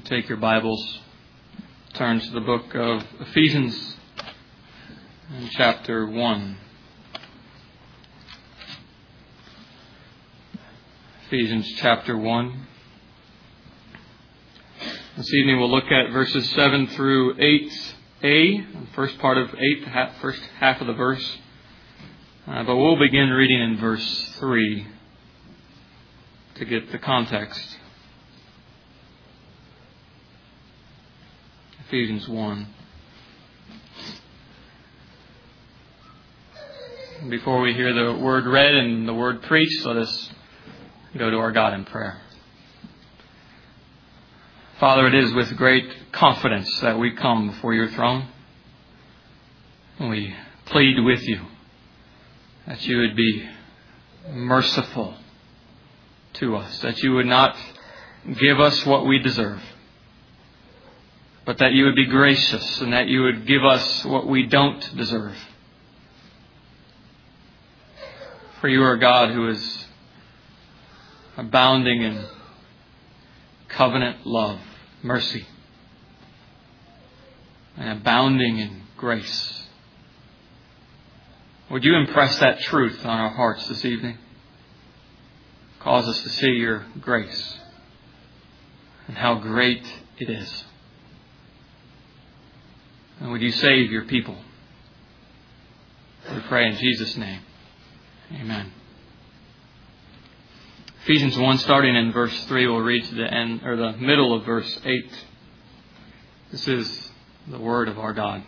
Take your Bibles, turn to the book of Ephesians, chapter 1. Ephesians chapter 1. This evening we'll look at verses 7 through 8a, the first part of 8, first half of the verse. But we'll begin reading in verse 3 to get the context. Ephesians 1. Before we hear the word read and the word preached, let us go to our God in prayer. Father, it is with great confidence that we come before your throne. And we plead with you that you would be merciful to us, that you would not give us what we deserve, but that you would be gracious and that you would give us what we don't deserve. For you are God who is abounding in covenant love, mercy, and abounding in grace. Would you impress that truth on our hearts this evening? Cause us to see your grace and how great it is. And would you save your people? We pray in Jesus' name. Amen. Ephesians 1, starting in verse 3, we'll read to the end, or the middle of verse 8. This is the word of our God.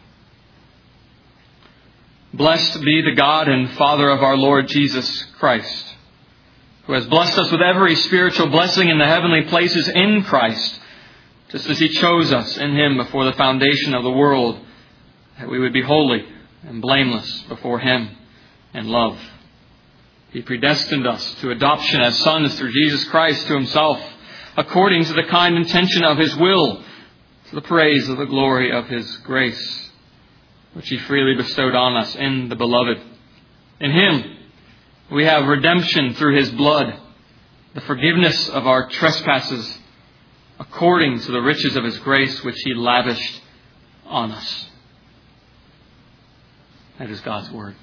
Blessed be the God and Father of our Lord Jesus Christ, who has blessed us with every spiritual blessing in the heavenly places in Christ, just as He chose us in Him before the foundation of the world, that we would be holy and blameless before Him in love. He predestined us to adoption as sons through Jesus Christ to Himself, according to the kind intention of His will, to the praise of the glory of His grace, which He freely bestowed on us in the Beloved. In Him we have redemption through His blood, the forgiveness of our trespasses, according to the riches of His grace, which He lavished on us. That is God's Word.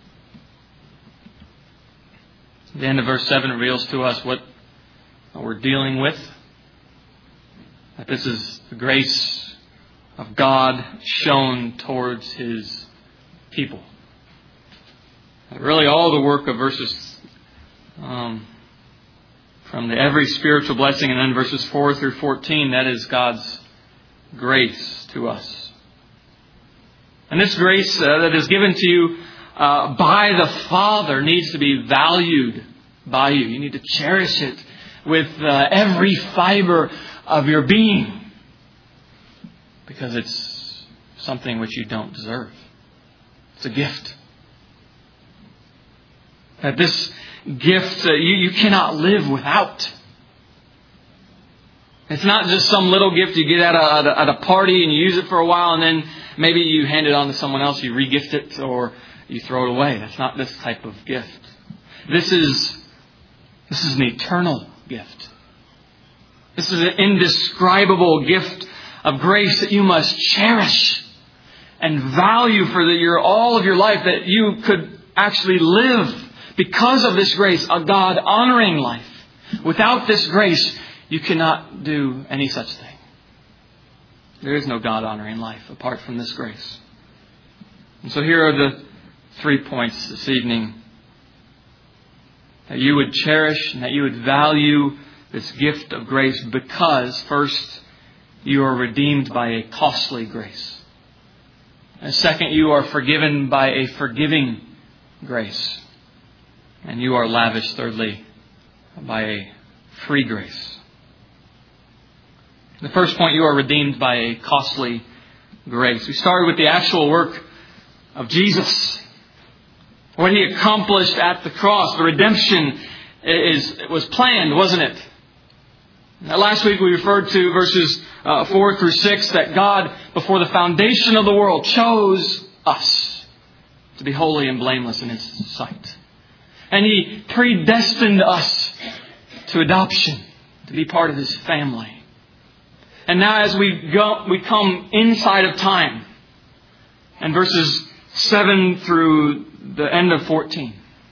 The end of verse 7 reveals to us what we're dealing with. That this is the grace of God shown towards His people. And really all the work of verses from the every spiritual blessing and then verses 4 through 14, that is God's grace to us. And this grace that is given to you by the Father needs to be valued by you. You need to cherish it with every fiber of your being, because it's something which you don't deserve. It's a gift. That this gift you cannot live without. It's not just some little gift you get at a party and you use it for a while and then maybe you hand it on to someone else, you re-gift it, or you throw it away. That's not this type of gift. This is an eternal gift. This is an indescribable gift of grace that you must cherish and value for all of your life, that you could actually live because of this grace, a God-honoring life. Without this grace, you cannot do any such thing. There is no God-honoring life apart from this grace. And so here are the 3 points this evening. That you would cherish and that you would value this gift of grace because, first, you are redeemed by a costly grace. And second, you are forgiven by a forgiving grace. And you are lavished, thirdly, by a free grace. The first point, you are redeemed by a costly grace. We started with the actual work of Jesus. What He accomplished at the cross. The redemption was planned, wasn't it? Now, last week we referred to verses 4 through 6, that God, before the foundation of the world, chose us to be holy and blameless in His sight. And He predestined us to adoption, to be part of His family. And now as we come inside of time, and verses 7 through the end of 14,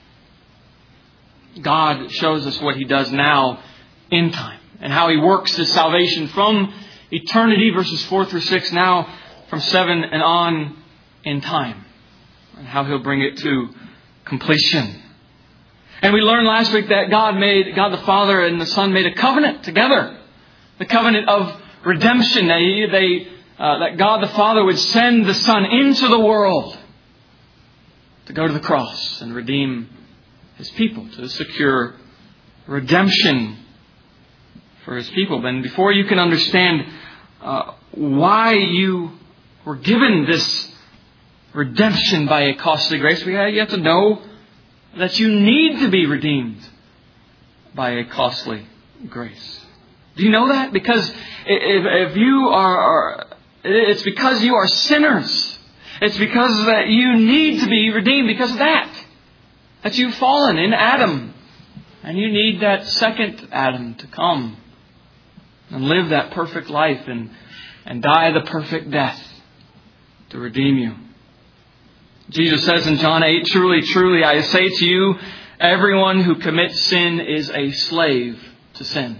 God shows us what He does now in time, and how He works His salvation from eternity, verses 4 through 6, now from 7 and on in time, and how He'll bring it to completion. And we learned last week that God the Father and the Son made a covenant together, the covenant of redemption, that God the Father would send the Son into the world to go to the cross and redeem His people, to secure redemption for His people. Then before you can understand why you were given this redemption by a costly grace, you have to know that you need to be redeemed by a costly grace. Do you know that? Because if you are, it's because you are sinners. It's because that you need to be redeemed because of that you've fallen in Adam. And you need that second Adam to come and live that perfect life and die the perfect death to redeem you. Jesus says in John 8, "Truly, truly, I say to you, everyone who commits sin is a slave to sin."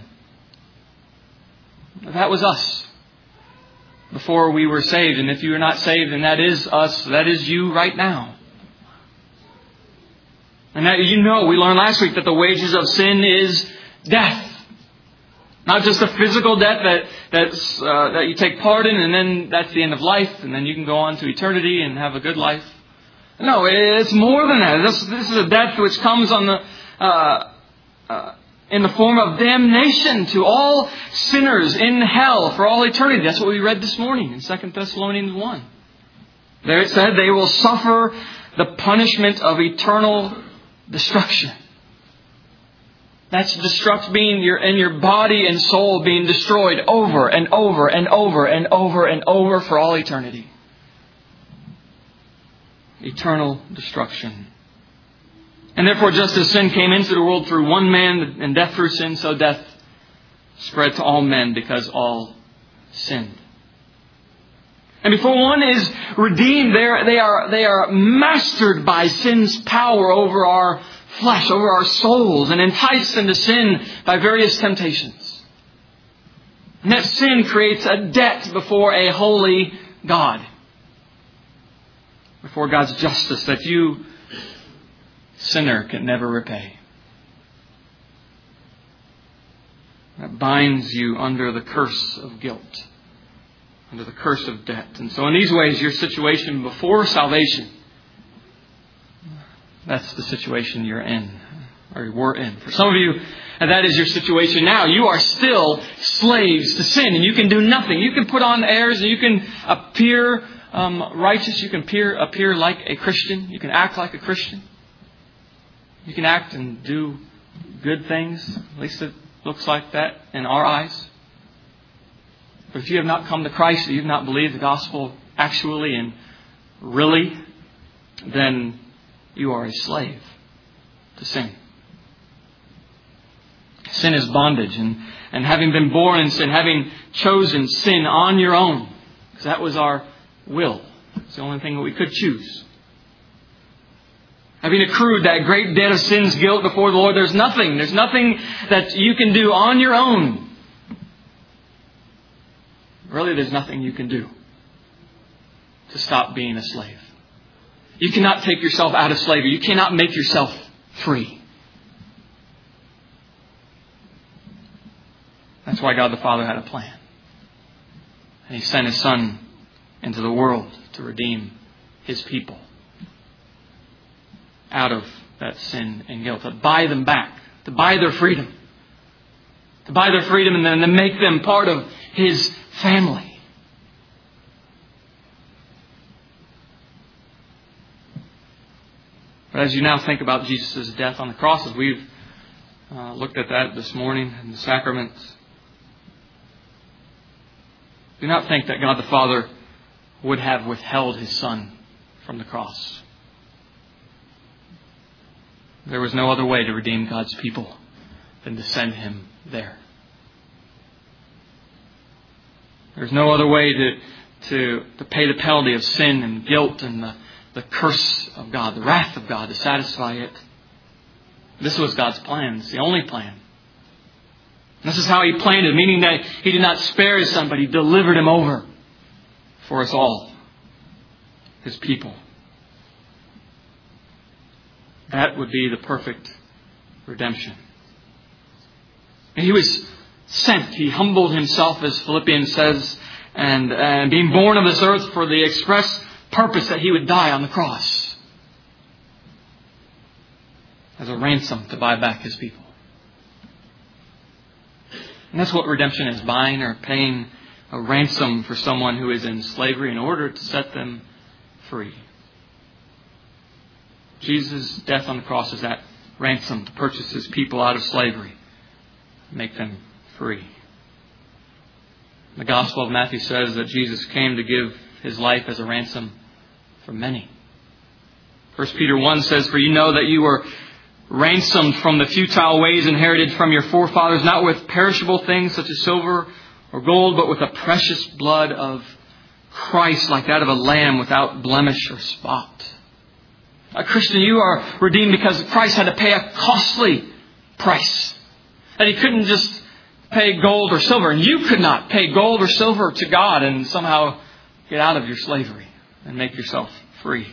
That was us before we were saved. And if you are not saved, then that is us. That is you right now. And that, we learned last week that the wages of sin is death. Not just a physical death that you take part in and then that's the end of life and then you can go on to eternity and have a good life. No, it's more than that. This is a death which comes on in the form of damnation to all sinners in hell for all eternity. That's what we read this morning in 2 Thessalonians 1. There it said they will suffer the punishment of eternal destruction. That's being your body and soul being destroyed over and over and over and over and over for all eternity. Eternal destruction. And therefore, just as sin came into the world through one man and death through sin, so death spread to all men because all sinned. And before one is redeemed, they are mastered by sin's power over our flesh, over our souls, and enticed into sin by various temptations. And that sin creates a debt before a holy God, before God's justice that you, sinner, can never repay. That binds you under the curse of guilt, under the curse of debt. And so in these ways, your situation before salvation, that's the situation you're in, or were in. For some of you, and that is your situation now. You are still slaves to sin, and you can do nothing. You can put on airs, and you can appear righteous. You can appear like a Christian. You can act like a Christian. You can act and do good things. At least it looks like that in our eyes. But if you have not come to Christ, if you have not believed the gospel actually and really, then you are a slave to sin. Sin is bondage. And having been born in sin, having chosen sin on your own, because that was our will. It's the only thing that we could choose. Having accrued that great debt of sin's guilt before the Lord, there's nothing that you can do on your own. Really, there's nothing you can do to stop being a slave. You cannot take yourself out of slavery. You cannot make yourself free. That's why God the Father had a plan. And He sent His Son into the world to redeem His people out of that sin and guilt, to buy them back, to buy their freedom. To buy their freedom and then to make them part of His family. But as you now think about Jesus' death on the cross, as we've looked at that this morning in the sacraments, do not think that God the Father would have withheld His Son from the cross. There was no other way to redeem God's people than to send Him there. There's no other way to pay the penalty of sin and guilt and the curse of God, the wrath of God, to satisfy it. This was God's plan. It's the only plan. This is how He planned it, meaning that He did not spare His Son, but He delivered Him over for us all, His people. That would be the perfect redemption. And He was sent. He humbled Himself, as Philippians says, and being born of this earth for the express purpose that He would die on the cross as a ransom to buy back His people. And that's what redemption is, buying or paying a ransom for someone who is in slavery in order to set them free. Jesus' death on the cross is that ransom to purchase His people out of slavery, make them free. The Gospel of Matthew says that Jesus came to give His life as a ransom for many. 1 Peter 1 says, "For you know that you were ransomed from the futile ways inherited from your forefathers, not with perishable things such as silver or gold, but with the precious blood of Christ, like that of a lamb without blemish or spot." A Christian, you are redeemed because Christ had to pay a costly price. That He couldn't just pay gold or silver. And you could not pay gold or silver to God and somehow get out of your slavery and make yourself free.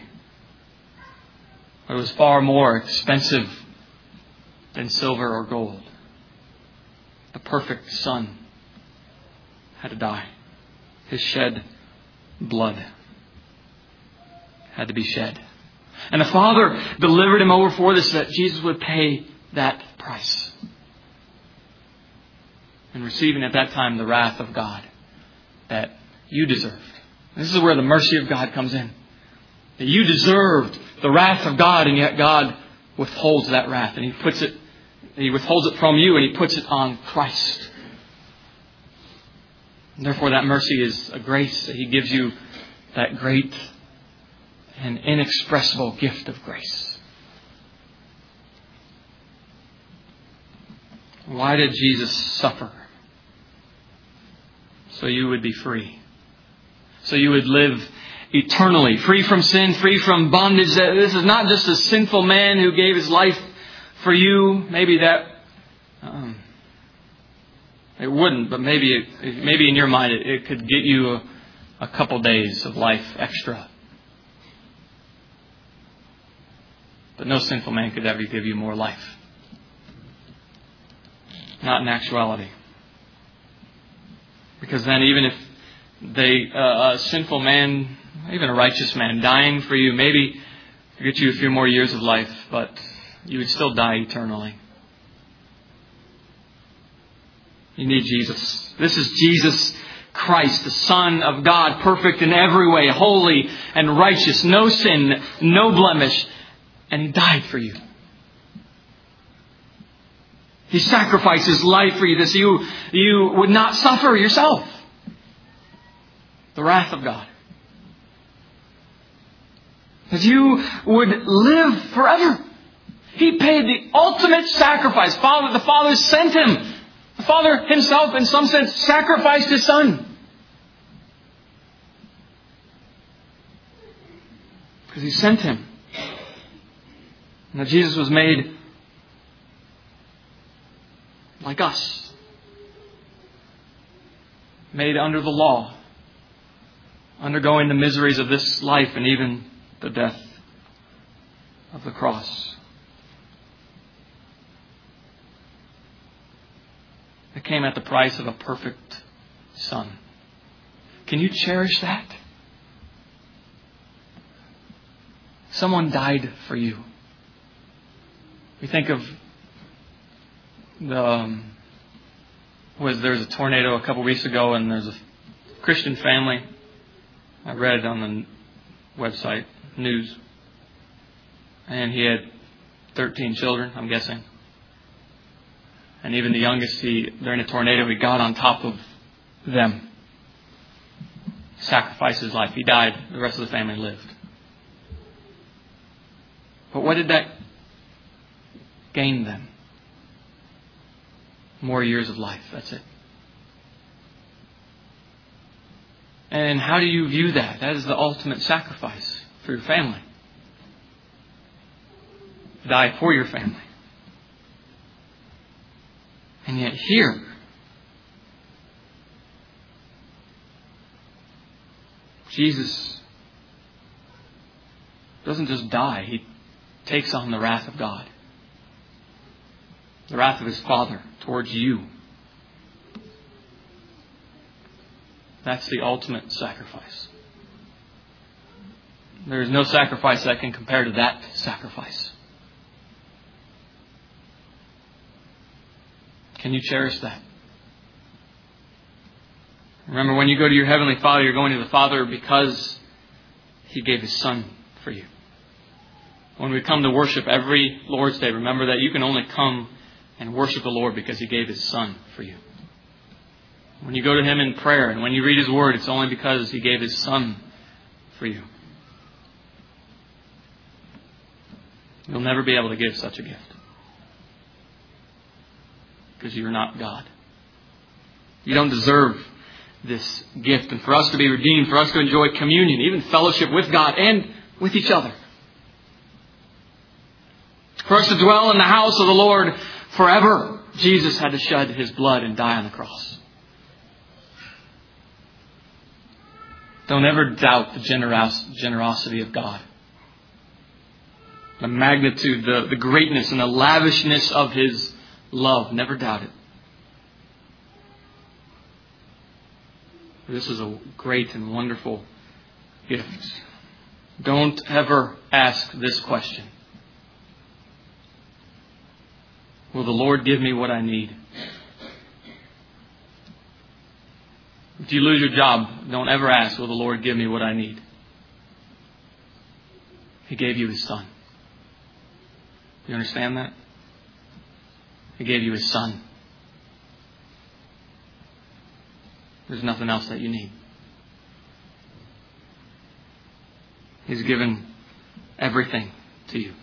It was far more expensive than silver or gold. The perfect Son had to die. His shed blood had to be shed. And the Father delivered Him over for this, so that Jesus would pay that price. And receiving at that time the wrath of God that you deserved. This is where the mercy of God comes in. That you deserved the wrath of God, and yet God withholds that wrath. And He withholds it from you, and He puts it on Christ. And therefore that mercy is a grace that He gives you, that great and inexpressible gift of grace. Why did Jesus suffer? So you would be free. So you would live eternally, free from sin, free from bondage. This is not just a sinful man who gave his life for you. Maybe that it wouldn't, but maybe in your mind it could get you a couple days of life extra. But no sinful man could ever give you more life. Not in actuality. Because then even if a sinful man, even a righteous man, dying for you, maybe get you a few more years of life, but you would still die eternally. You need Jesus. This is Jesus Christ, the Son of God, perfect in every way, holy and righteous, no sin, no blemish, and He died for you. He sacrificed His life for you, so you would not suffer yourself the wrath of God. That you would live forever. He paid the ultimate sacrifice. The Father sent Him. The Father Himself, in some sense, sacrificed His Son. Because He sent Him. Now Jesus was made like us. Made under the law. Undergoing the miseries of this life and even the death of the cross. It came at the price of a perfect Son. Can you cherish that? Someone died for you. We think of there was a tornado a couple weeks ago, and there's a Christian family. I read it on the website news, and he had 13 children, I'm guessing. And even the youngest, during a tornado, he got on top of them, sacrificed his life. He died. The rest of the family lived. But what did that gain them? More years of life. That's it. And how do you view that? That is the ultimate sacrifice for your family. Die for your family. And yet here, Jesus doesn't just die. He takes on the wrath of God. The wrath of His Father towards you. That's the ultimate sacrifice. There is no sacrifice that can compare to that sacrifice. Can you cherish that? Remember, when you go to your Heavenly Father, you're going to the Father because He gave His Son for you. When we come to worship every Lord's Day, remember that you can only come and worship the Lord because He gave His Son for you. When you go to Him in prayer and when you read His Word, it's only because He gave His Son for you. You'll never be able to give such a gift because you're not God. You don't deserve this gift. And for us to be redeemed, for us to enjoy communion, even fellowship with God and with each other, for us to dwell in the house of the Lord forever, Jesus had to shed His blood and die on the cross. Don't ever doubt the generosity of God. The magnitude, the greatness and the lavishness of His love. Never doubt it. This is a great and wonderful gift. Don't ever ask this question. Will the Lord give me what I need? If you lose your job, don't ever ask, will the Lord give me what I need? He gave you His Son. You understand that? He gave you His Son. There's nothing else that you need. He's given everything to you.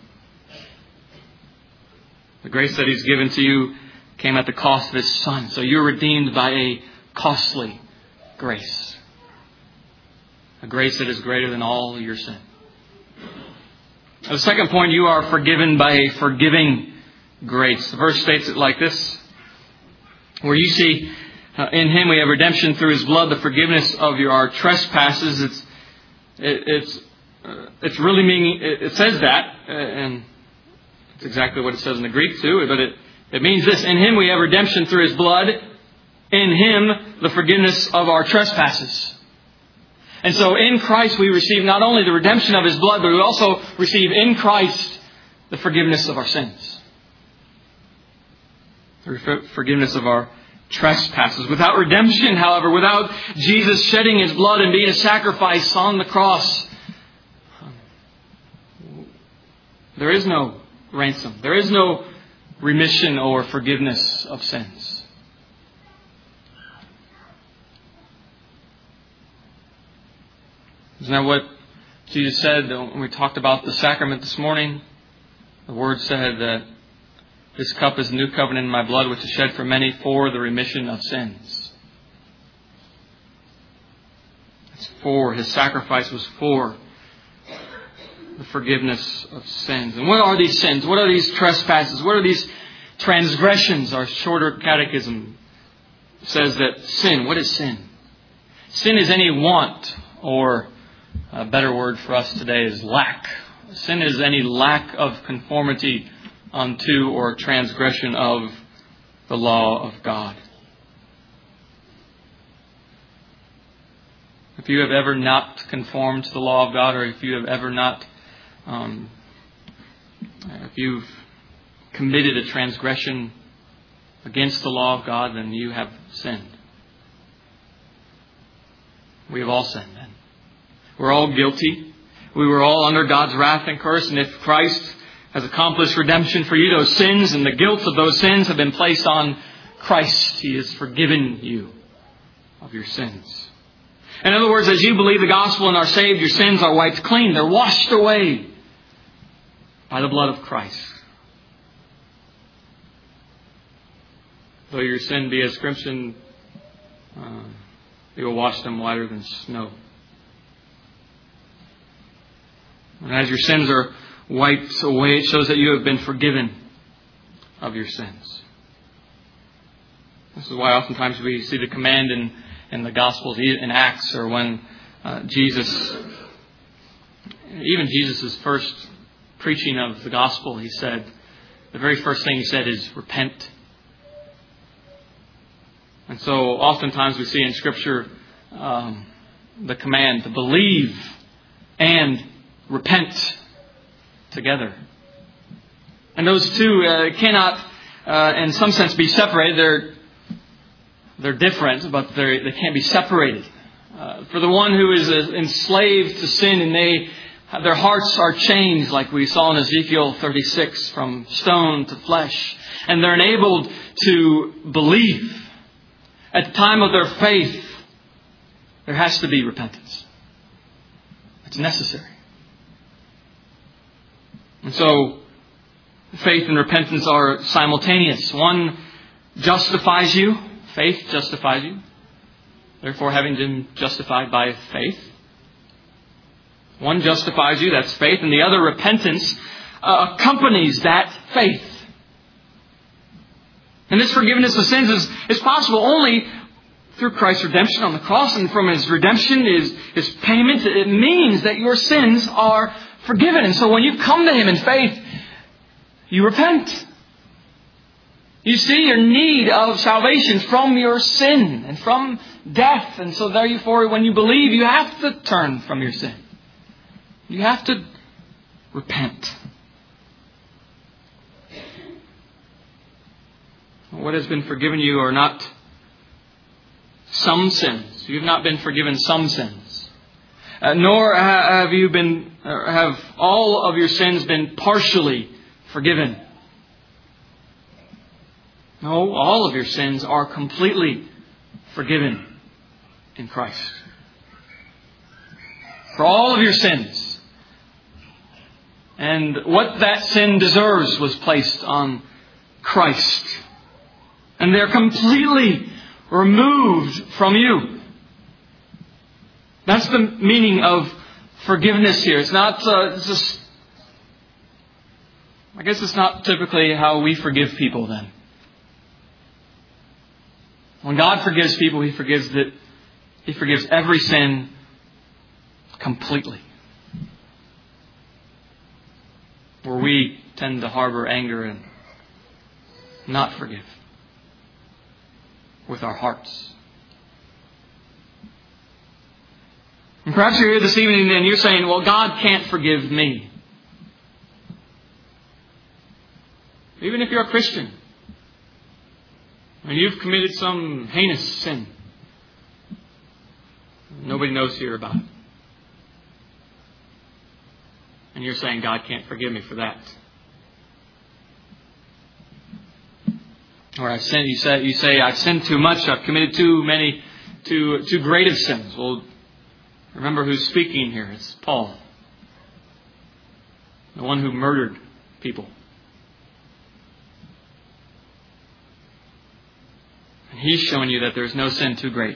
The grace that He's given to you came at the cost of His Son. So you're redeemed by a costly grace. A grace that is greater than all your sin. The second point, you are forgiven by a forgiving grace. The verse states it like this, where you see in Him we have redemption through His blood, the forgiveness of our trespasses. It's really meaning, it says that, and it's exactly what it says in the Greek too, but it means this: in Him we have redemption through His blood, in Him the forgiveness of our trespasses. And so in Christ we receive not only the redemption of His blood, but we also receive in Christ the forgiveness of our sins. The forgiveness of our trespasses. Without redemption, however, without Jesus shedding His blood and being a sacrifice on the cross, there is no ransom. There is no remission or forgiveness of sins. Isn't that what Jesus said when we talked about the sacrament this morning? The Word said that this cup is the new covenant in my blood, which is shed for many for the remission of sins. It's for, His sacrifice was for the forgiveness of sins. And what are these sins? What are these trespasses? What are these transgressions? Our shorter catechism says that sin, what is sin? Sin is any want, or a better word for us today is lack. Sin is any lack of conformity unto or transgression of the law of God. If you have ever not conformed to the law of God, or if you have ever not, if you've committed a transgression against the law of God, then you have sinned. We have all sinned then. We're all guilty. We were all under God's wrath and curse. And if Christ has accomplished redemption for you, those sins and the guilt of those sins have been placed on Christ. He has forgiven you of your sins. In other words, as you believe the gospel and are saved, your sins are wiped clean. They're washed away by the blood of Christ. Though your sin be as crimson, He will wash them whiter than snow. And as your sins are wiped away, it shows that you have been forgiven of your sins. This is why oftentimes we see the command in the Gospels, in Acts, or when Jesus' first preaching of the Gospel, he said, the very first thing he said is, repent. And so oftentimes we see in Scripture the command to believe and repent together. And those two cannot, in some sense, be separated. They're different, but they can't be separated. For the one who is enslaved to sin and their hearts are changed, like we saw in Ezekiel 36, from stone to flesh, and they're enabled to believe. At the time of their faith, there has to be repentance. It's necessary. And so, faith and repentance are simultaneous. One justifies you. Faith justifies you. Therefore, having been justified by faith. One justifies you, that's faith. And the other, repentance, accompanies that faith. And this forgiveness of sins is possible only through Christ's redemption on the cross. And from His redemption, His payment, it means that your sins are forgiven. And so when you come to Him in faith, you repent. You see your need of salvation from your sin and from death. And so therefore, when you believe, you have to turn from your sin. You have to repent. What has been forgiven you are not some sins. You have not been forgiven some sins. Nor have all of your sins been partially forgiven. No, all of your sins are completely forgiven in Christ. For all of your sins. And what that sin deserves was placed on Christ. And they're completely removed from you. That's the meaning of forgiveness here. It's not just... I guess it's not typically how we forgive people then. When God forgives people, He forgives every sin completely. Where we tend to harbor anger and not forgive with our hearts. And perhaps you're here this evening and you're saying, well, God can't forgive me. Even if you're a Christian. And you've committed some heinous sin. Nobody knows here about it. And you're saying, God can't forgive me for that. Or I've sinned, you say, I've sinned too much, I've committed too great of sins. Well, remember who's speaking here. It's Paul. The one who murdered people. And he's showing you that there's no sin too great.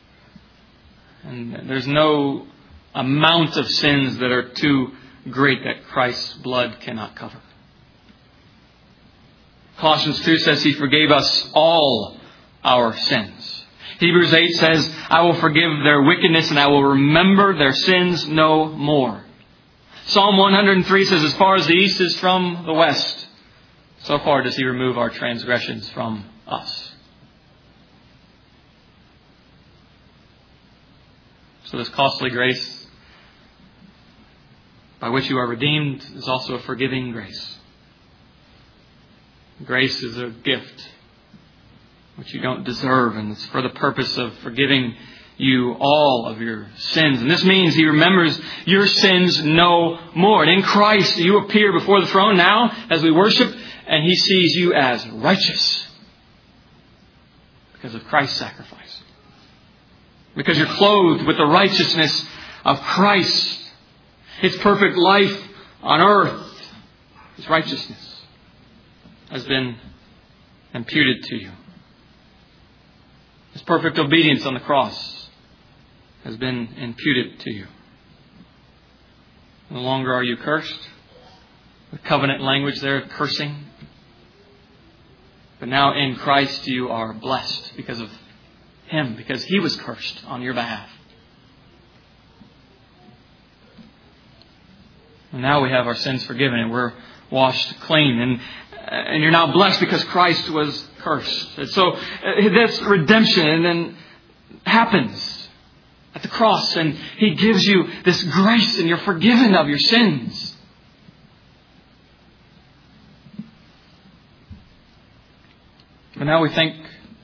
And there's no amount of sins that are too great that Christ's blood cannot cover. Colossians 2 says He forgave us all our sins. Hebrews 8 says, I will forgive their wickedness and I will remember their sins no more. Psalm 103 says, as far as the east is from the west, so far does He remove our transgressions from us. So this costly grace by which you are redeemed is also a forgiving grace. Grace is a gift which you don't deserve, and it's for the purpose of forgiving you all of your sins. And this means He remembers your sins no more. And in Christ you appear before the throne now as we worship, and He sees you as righteous because of Christ's sacrifice. Because you're clothed with the righteousness of Christ. His perfect life on earth, His righteousness, has been imputed to you. His perfect obedience on the cross has been imputed to you. No longer are you cursed. The covenant language there, cursing. But now in Christ you are blessed because of Him, because He was cursed on your behalf. And now we have our sins forgiven and we're washed clean. And you're now blessed because Christ was cursed. And so that's redemption, and then happens at the cross. And He gives you this grace and you're forgiven of your sins. But now we think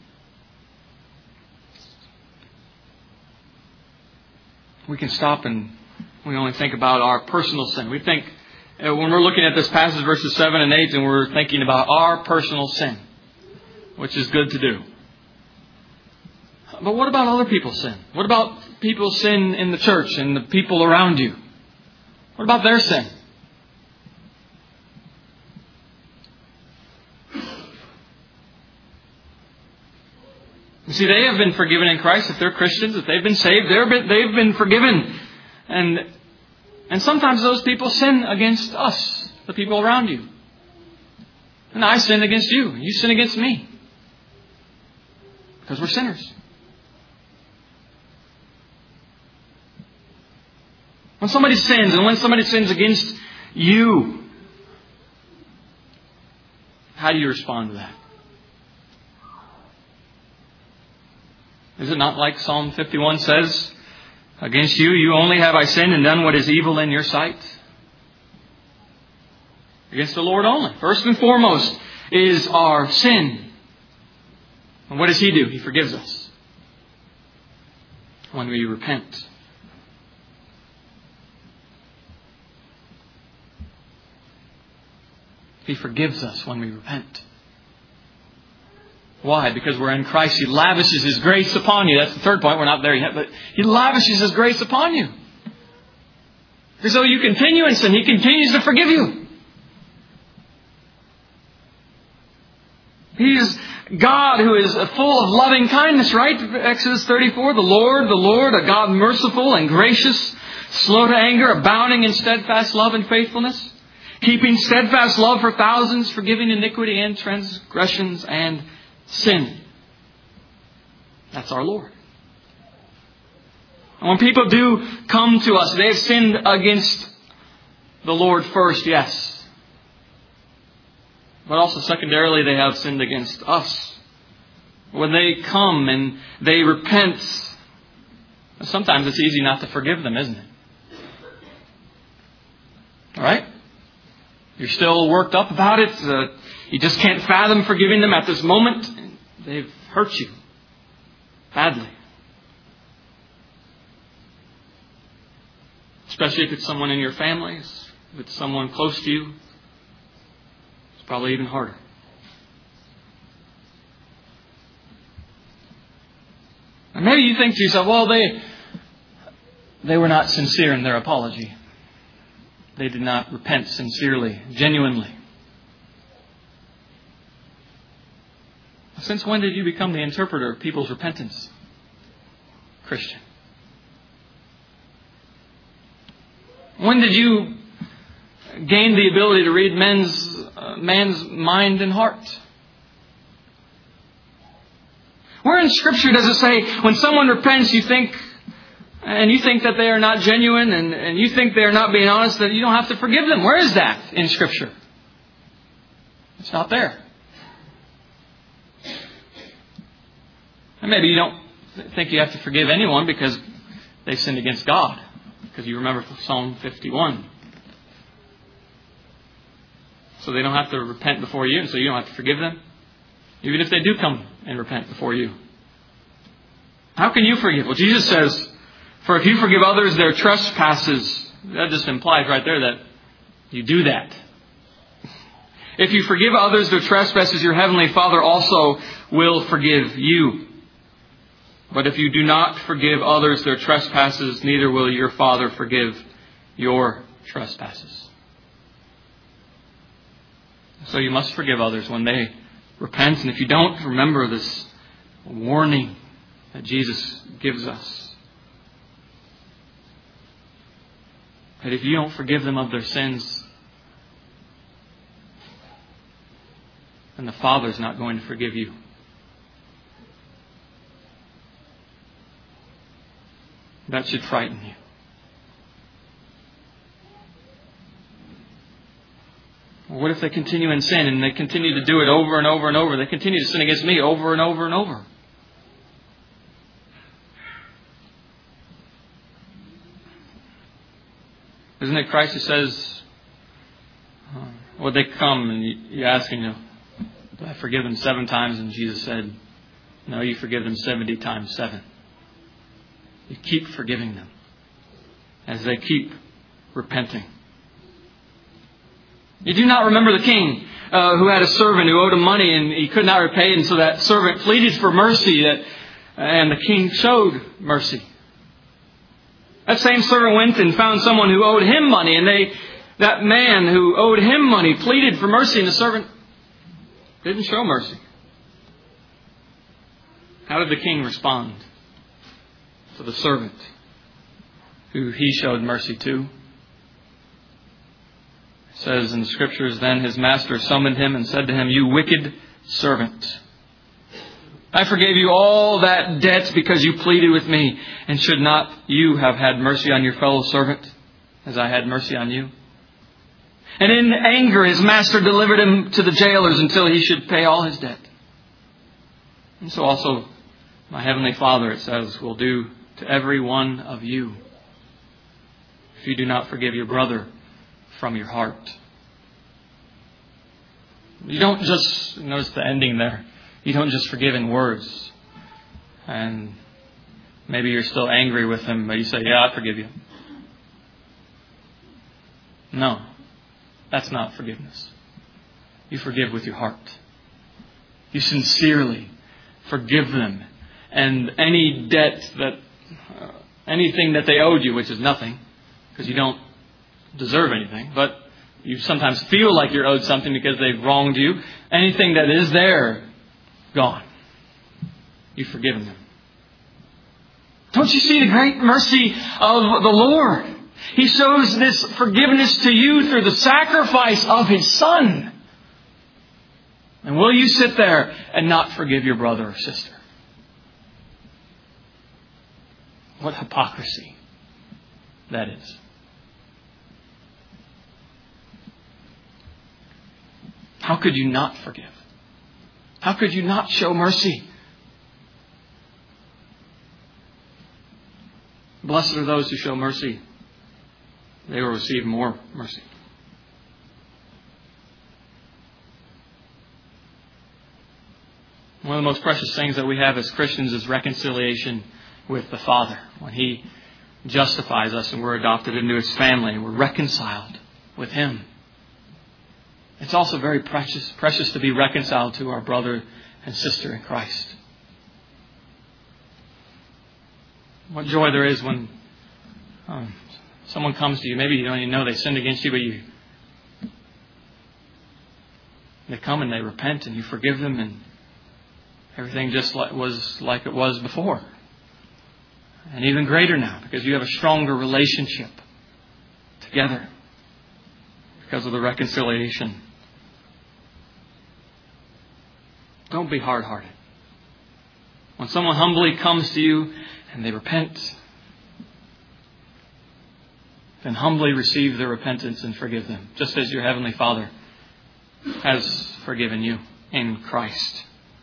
we can stop and we only think about our personal sin. We think when we're looking at this passage, verses 7 and 8, and we're thinking about our personal sin, which is good to do. But what about other people's sin? What about people's sin in the church and the people around you? What about their sin? You see, they have been forgiven in Christ. If they're Christians, if they've been saved, they've been forgiven. And sometimes those people sin against us, the people around you. And I sin against you. You sin against me. Because we're sinners. When somebody sins, and when somebody sins against you, how do you respond to that? Is it not like Psalm 51 says, against you only have I sinned and done what is evil in your sight? Against the Lord only. First and foremost is our sin. And what does He do? He forgives us when we repent. He forgives us when we repent. Why? Because we're in Christ. He lavishes His grace upon you. That's the third point. We're not there yet, but He lavishes His grace upon you. Because though you continue in sin, He continues to forgive you. He is God who is full of loving kindness, right? Exodus 34, the Lord, a God merciful and gracious, slow to anger, abounding in steadfast love and faithfulness, keeping steadfast love for thousands, forgiving iniquity and transgressions and sin. That's our Lord. And when people do come to us, they have sinned against the Lord first, yes. But also secondarily, they have sinned against us. When they come and they repent, sometimes it's easy not to forgive them, isn't it? All right? You're still worked up about it. You just can't fathom forgiving them at this moment. They've hurt you badly. Especially if it's someone in your family, if it's someone close to you. It's probably even harder. And maybe you think to yourself, well, they were not sincere in their apology. They did not repent sincerely, genuinely. Since when did you become the interpreter of people's repentance, Christian? When did you gain the ability to read man's mind and heart? Where in Scripture does it say when someone repents, you think that they are not genuine and you think they are not being honest, that you don't have to forgive them? Where is that in Scripture? It's not there. And maybe you don't think you have to forgive anyone because they sinned against God. Because you remember Psalm 51. So they don't have to repent before you, and so you don't have to forgive them. Even if they do come and repent before you. How can you forgive? Well, Jesus says, for if you forgive others their trespasses, that just implies right there that you do that. If you forgive others their trespasses, your heavenly Father also will forgive you. But if you do not forgive others their trespasses, neither will your Father forgive your trespasses. So you must forgive others when they repent. And if you don't, remember this warning that Jesus gives us. But if you don't forgive them of their sins, then the Father's not going to forgive you. That should frighten you. What if they continue in sin and they continue to do it over and over and over? They continue to sin against me over and over and over. Isn't it Christ who says, would they come and you ask him, do I forgive them 7 times? And Jesus said, no, you forgive them 70 times 7. You keep forgiving them as they keep repenting. You do not remember the king who had a servant who owed him money and he could not repay it, and so that servant pleaded for mercy, and the king showed mercy. That same servant went and found someone who owed him money, and that man who owed him money pleaded for mercy, and the servant didn't show mercy. How did the king respond to the servant who he showed mercy to? It says in the Scriptures, then his master summoned him and said to him, you wicked servant, I forgave you all that debt because you pleaded with me. And should not you have had mercy on your fellow servant as I had mercy on you? And in anger his master delivered him to the jailers until he should pay all his debt. And so also my heavenly Father, it says, will do to every one of you if you do not forgive your brother from your heart. You don't just, notice the ending there, you don't just forgive in words. And maybe you're still angry with him, but you say, yeah, I forgive you. No, that's not forgiveness. You forgive with your heart. You sincerely forgive them. And any debt anything that they owed you, which is nothing, because you don't deserve anything, but you sometimes feel like you're owed something because they've wronged you. Anything that is there, gone. You've forgiven them. Don't you see the great mercy of the Lord? He shows this forgiveness to you through the sacrifice of His Son. And will you sit there and not forgive your brother or sister? What hypocrisy that is. How could you not forgive? How could you not show mercy? Blessed are those who show mercy. They will receive more mercy. One of the most precious things that we have as Christians is reconciliation with the Father. When He justifies us and we're adopted into His family, we're reconciled with Him. It's also very precious to be reconciled to our brother and sister in Christ. What joy there is when someone comes to you. Maybe you don't even know they sinned against you, but they come and they repent and you forgive them, and everything just was like it was before. And even greater now, because you have a stronger relationship together because of the reconciliation. Don't be hard-hearted. When someone humbly comes to you and they repent, then humbly receive their repentance and forgive them, just as your Heavenly Father has forgiven you in Christ.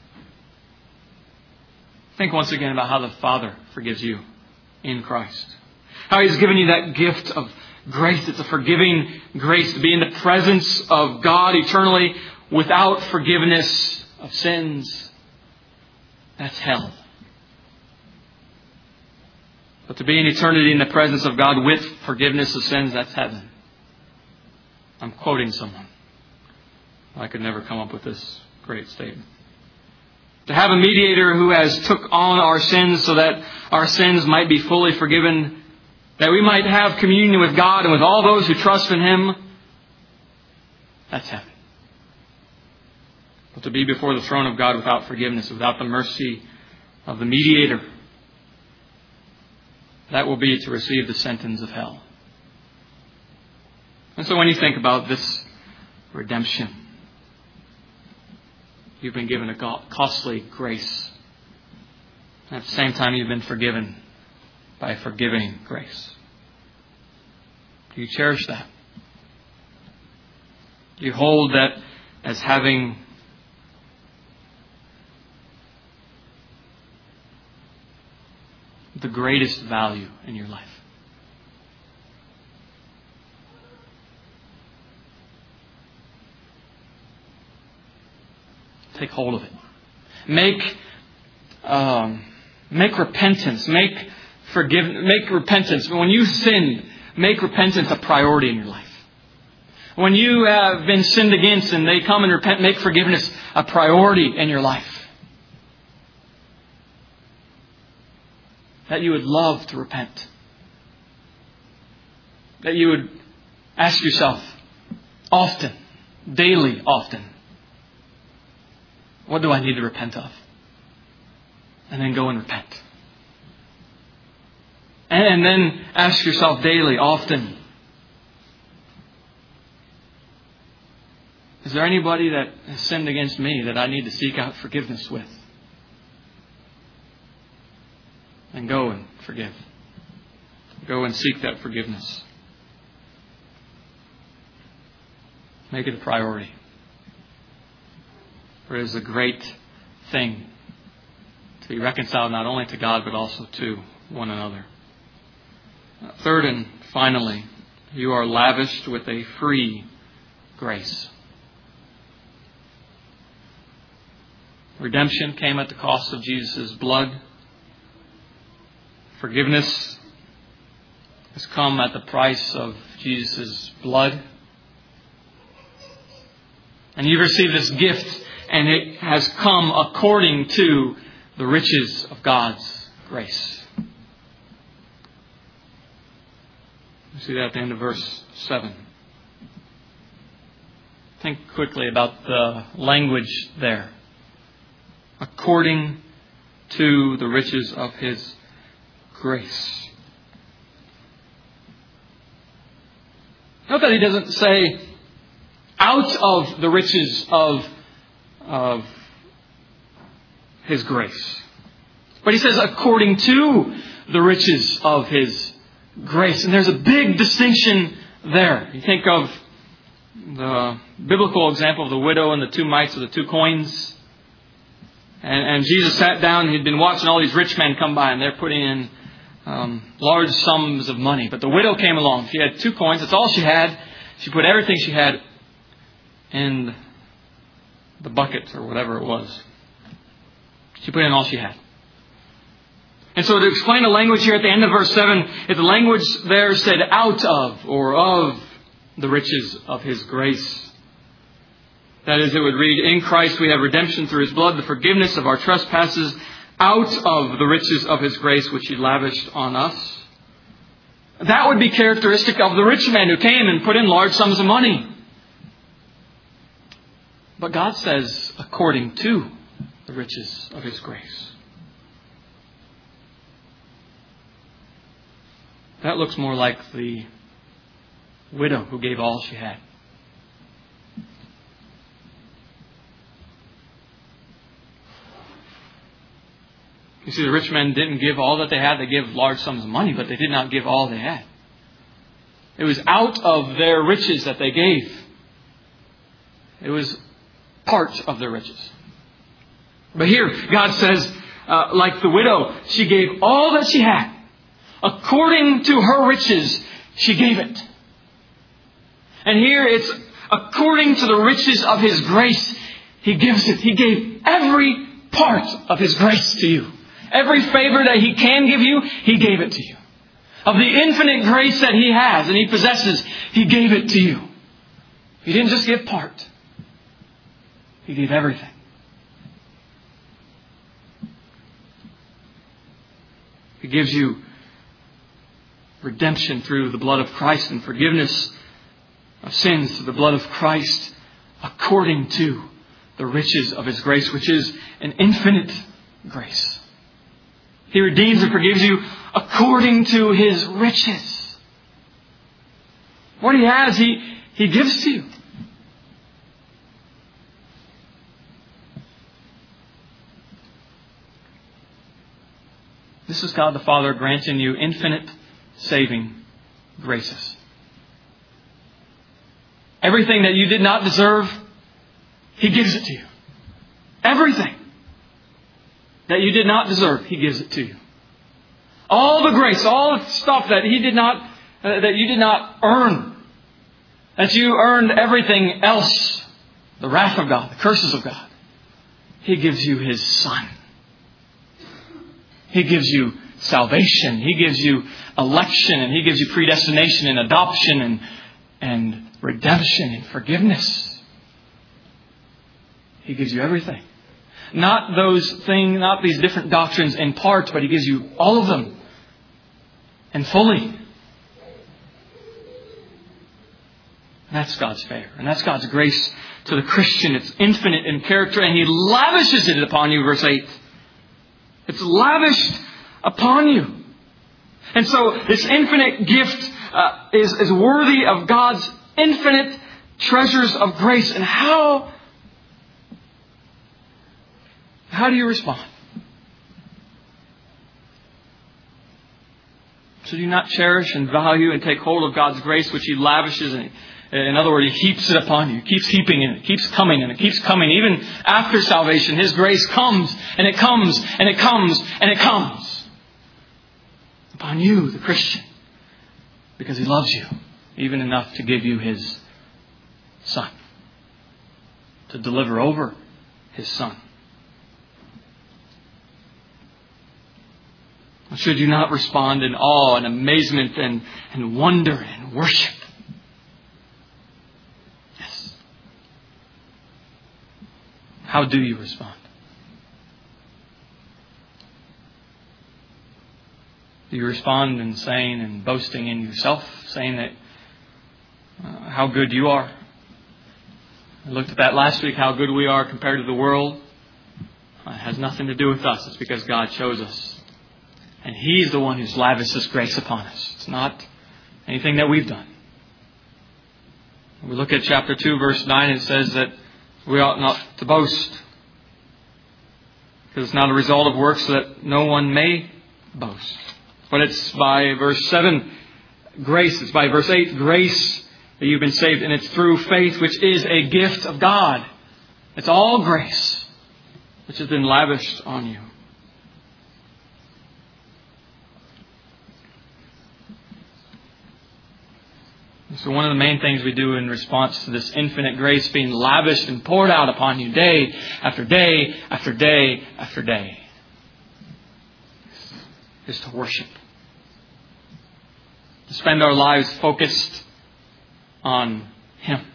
Think once again about how the Father forgives you in Christ. How He's given you that gift of grace. It's a forgiving grace to be in the presence of God eternally without forgiveness of sins. That's hell. But to be in eternity in the presence of God with forgiveness of sins, that's heaven. I'm quoting someone. I could never come up with this great statement. To have a mediator who has took on our sins so that our sins might be fully forgiven, that we might have communion with God and with all those who trust in Him, that's heaven. But to be before the throne of God without forgiveness, without the mercy of the mediator, that will be to receive the sentence of hell. And so when you think about this redemption, you've been given a costly grace. And at the same time, you've been forgiven by a forgiving grace. Do you cherish that? Do you hold that as having the greatest value in your life? Take hold of it. Make repentance. Make repentance. When you sin, make repentance a priority in your life. When you have been sinned against and they come and repent, make forgiveness a priority in your life. That you would love to repent. That you would ask yourself often, daily often, what do I need to repent of? And then go and repent. And then ask yourself daily, often, is there anybody that has sinned against me that I need to seek out forgiveness with? And go and forgive. Go and seek that forgiveness. Make it a priority. For it is a great thing to be reconciled not only to God but also to one another. Third and finally, you are lavished with a free grace. Redemption came at the cost of Jesus' blood. Forgiveness has come at the price of Jesus' blood. And you've received this gift, and it has come according to the riches of God's grace. You see that at the end of verse 7. Think quickly about the language there. According to the riches of His grace. Note that He doesn't say out of the riches of His grace. But He says according to the riches of His grace. And there's a big distinction there. You think of the biblical example of the widow and the 2 mites or the 2 coins. And Jesus sat down. He'd been watching all these rich men come by, and they're putting in large sums of money. But the widow came along. She had 2 coins. That's all she had. She put everything she had in the bucket or whatever it was. She put in all she had. And so to explain the language here at the end of verse 7, if the language there said out of or of the riches of His grace. That is, it would read, in Christ we have redemption through His blood, the forgiveness of our trespasses, out of the riches of His grace which He lavished on us. That would be characteristic of the rich man who came and put in large sums of money. But God says, according to the riches of His grace. That looks more like the widow who gave all she had. You see, the rich men didn't give all that they had. They gave large sums of money, but they did not give all they had. It was out of their riches that they gave. It was part of their riches. But here, God says, like the widow, she gave all that she had. According to her riches, she gave it. And here it's according to the riches of His grace, He gives it. He gave every part of His grace to you. Every favor that He can give you, He gave it to you. Of the infinite grace that He has and He possesses, He gave it to you. He didn't just give part. He gave everything. He gives you redemption through the blood of Christ and forgiveness of sins through the blood of Christ according to the riches of His grace, which is an infinite grace. He redeems and forgives you according to His riches. What He has, He gives to you. This is God the Father granting you infinite saving graces. Everything that you did not deserve, He gives it to you. Everything that you did not deserve, He gives it to you. All the grace, all the stuff that you did not earn, that you earned everything else, the wrath of God, the curses of God, He gives you His Son. He gives you salvation. He gives you election, and He gives you predestination and adoption and redemption and forgiveness. He gives you everything. Not those things, not these different doctrines in parts, but He gives you all of them and fully. That's God's favor. And that's God's grace to the Christian. It's infinite in character, and He lavishes it upon you, verse 8. It's lavished upon you. And so this infinite gift is worthy of God's infinite treasures of grace. And how do you respond? Should you not cherish and value and take hold of God's grace, which He lavishes? In other words, He heaps it upon you. He keeps heaping it. It keeps coming and it keeps coming. Even after salvation, His grace comes and it comes and it comes and it comes upon you, the Christian, because He loves you even enough to give you His Son, to deliver over His Son. Should you not respond in awe and amazement and wonder and worship? Yes. How do you respond? Do you respond in saying and boasting in yourself, saying that how good you are? I looked at that last week, how good we are compared to the world. It has nothing to do with us. It's because God chose us. And He's the one who's lavished this grace upon us. It's not anything that we've done. When we look at chapter 2, verse 9, it says that we ought not to boast, because it's not a result of works, so that no one may boast. But it's by verse 7, grace. It's by verse 8, grace that you've been saved. And it's through faith, which is a gift of God. It's all grace, which has been lavished on you. So one of the main things we do in response to this infinite grace being lavished and poured out upon you day after day after day after day is to worship. To spend our lives focused on Him.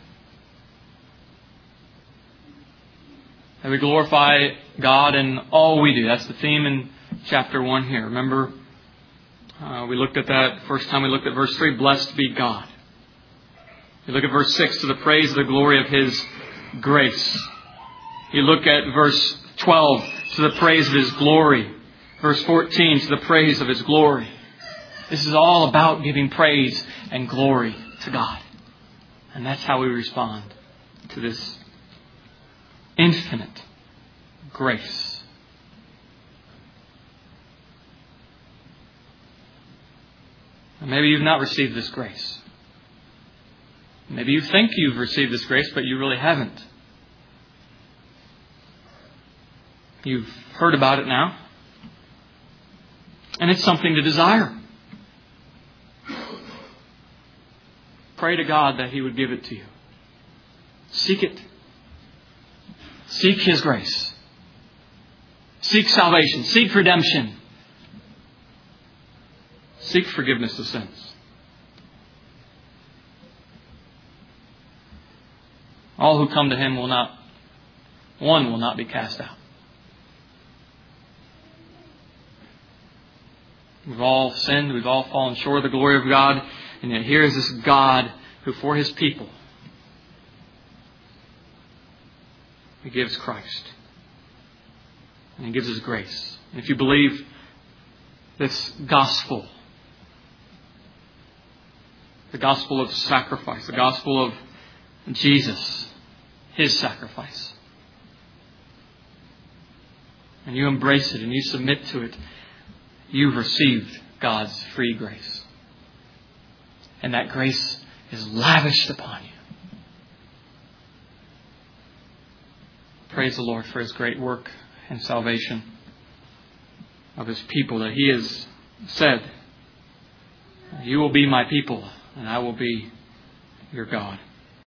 That we glorify God in all we do. That's the theme in chapter 1 here. Remember, we looked at that first time we looked at verse 3. Blessed be God. You look at verse 6, to the praise of the glory of His grace. You look at verse 12, to the praise of His glory. Verse 14, to the praise of His glory. This is all about giving praise and glory to God. And that's how we respond to this infinite grace. And maybe you've not received this grace. Maybe you think you've received this grace, but you really haven't. You've heard about it now. And it's something to desire. Pray to God that He would give it to you. Seek it. Seek His grace. Seek salvation. Seek redemption. Seek forgiveness of sins. All who come to Him will not be cast out. We've all sinned. We've all fallen short of the glory of God. And yet here is this God who for His people, He gives Christ. And He gives His grace. And if you believe this gospel, The gospel of sacrifice. The gospel of Jesus. His sacrifice. And you embrace it and you submit to it, you've received God's free grace. And that grace is lavished upon you. Praise the Lord for His great work and salvation of His people, that He has said, you will be my people and I will be your God.